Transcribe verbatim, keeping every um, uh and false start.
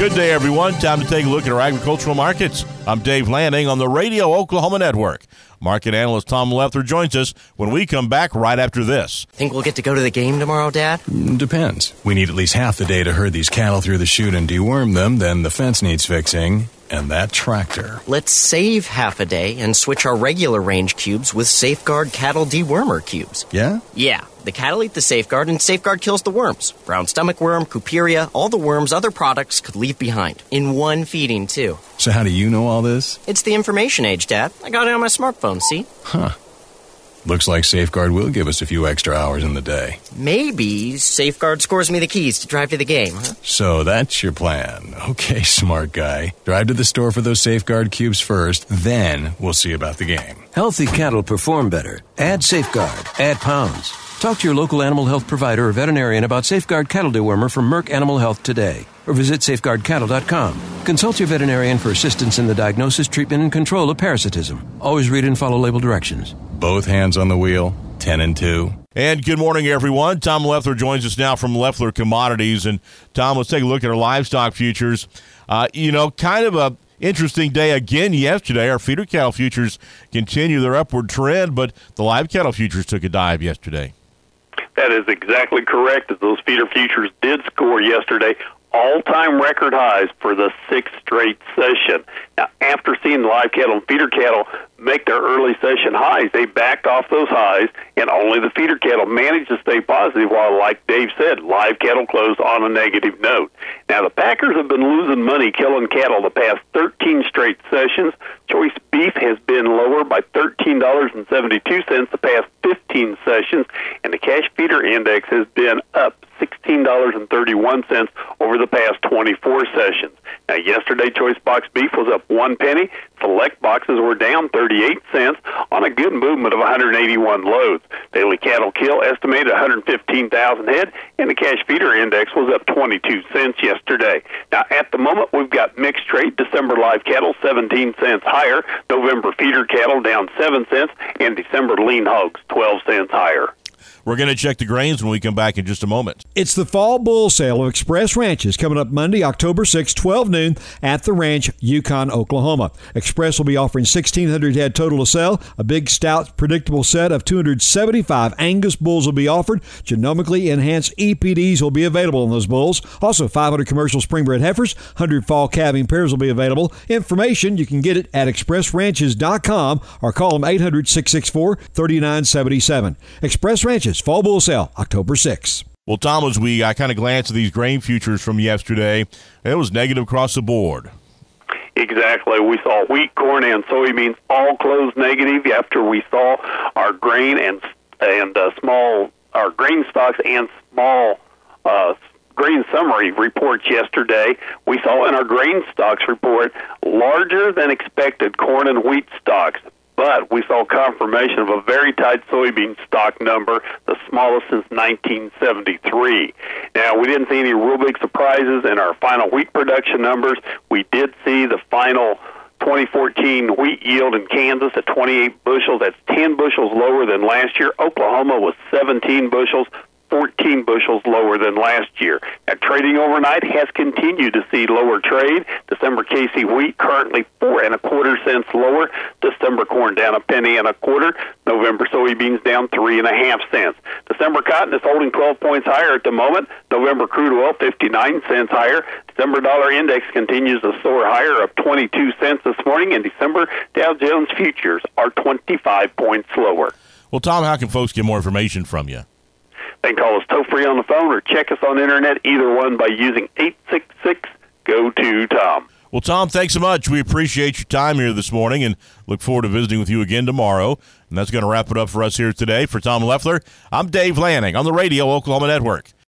Good day, everyone. Time to take a look at our agricultural markets. I'm Dave Lanning on the Radio Oklahoma Network. Market analyst Tom Leffler joins us when we come back right after this. Think we'll get to go to the game tomorrow, Dad? Depends. We need at least half the day to herd these cattle through the chute and deworm them, then the fence needs fixing, and that tractor. Let's save half a day and switch our regular range cubes with Safeguard Cattle Dewormer cubes. Yeah? Yeah. The cattle eat the Safeguard, and Safeguard kills the worms. Brown stomach worm, Cuperia, all the worms other products could leave behind. In one feeding, too. So how do you know all this? It's the information age, Dad. I got it on my smartphone, see? Huh. Looks like Safeguard will give us a few extra hours in the day. Maybe Safeguard scores me the keys to drive to the game, huh? So that's your plan. Okay, smart guy. Drive to the store for those Safeguard cubes first, then we'll see about the game. Healthy cattle perform better. Add Safeguard. Add pounds. Talk to your local animal health provider or veterinarian about Safeguard Cattle Dewormer from Merck Animal Health today, or visit safeguard cattle dot com. Consult your veterinarian for assistance in the diagnosis, treatment, and control of parasitism. Always read and follow label directions. Both hands on the wheel, ten and two. And good morning, everyone. Tom Leffler joins us now from Leffler Commodities. And, Tom, let's take a look at our livestock futures. Uh, you know, kind of a interesting day again yesterday. Our feeder cattle futures continue their upward trend, but the live cattle futures took a dive yesterday. That is exactly correct. As those feeder futures did score yesterday, all-time record highs for the sixth straight session. Now, after seeing the live cattle and feeder cattle make their early session highs, they backed off those highs, and only the feeder cattle managed to stay positive, while, like Dave said, live cattle closed on a negative note. Now, the Packers have been losing money killing cattle the past thirteen straight sessions. Choice beef has been lower by thirteen dollars and seventy-two cents the past fifteen sessions, and the cash feeder index has been up sixteen dollars and thirty-one cents over the past twenty-four sessions. Now, yesterday, choice box beef was up one penny. Select boxes were down thirty-eight cents on a good movement of one hundred eighty-one loads. Daily cattle kill estimated one hundred fifteen thousand head, and the cash feeder index was up twenty-two cents yesterday. Now, at the moment, we've got mixed trade. December live cattle seventeen cents higher, November feeder cattle down seven cents, and December lean hogs twelve cents higher. We're going to check the grains when we come back in just a moment. It's the Fall Bull Sale of Express Ranches coming up Monday, October sixth, twelve noon at the ranch, Yukon, Oklahoma. Express will be offering sixteen hundred head total to sell. A big, stout, predictable set of two hundred seventy-five Angus bulls will be offered. Genomically enhanced E P Ds will be available on those bulls. Also, five hundred commercial spring-bred heifers, one hundred fall calving pairs will be available. Information, you can get it at express ranches dot com or call them eight hundred, six six four, three nine seven seven. Express Ranches Fall Bull Sale, October sixth. Well, Tom, as we uh, kind of glanced at these grain futures from yesterday, it was negative across the board. Exactly. We saw wheat, corn, and soybeans all close negative after we saw our grain and and uh, small our grain stocks and small uh, grain summary reports yesterday. We saw in our grain stocks report larger than expected corn and wheat stocks. But we saw confirmation of a very tight soybean stock number, the smallest since nineteen seventy-three. Now, we didn't see any real big surprises in our final wheat production numbers. We did see the final twenty fourteen wheat yield in Kansas at twenty-eight bushels. That's ten bushels lower than last year. Oklahoma was seventeen bushels, fourteen bushels lower than last year. Now, trading overnight has continued to see lower trade. December K C wheat currently four and a quarter cents lower. December corn down a penny and a quarter. November soybeans down three and a half cents. December cotton is holding twelve points higher at the moment. November crude oil fifty-nine cents higher. December dollar index continues to soar higher, up twenty-two cents this morning. And December Dow Jones futures are twenty-five points lower. Well, Tom, how can folks get more information from you? They can call us toll-free on the phone or check us on the internet, either one by using eight six six, G O two, Tom. Well, Tom, thanks so much. We appreciate your time here this morning and look forward to visiting with you again tomorrow. And that's going to wrap it up for us here today. For Tom Leffler, I'm Dave Lanning on the Radio Oklahoma Network.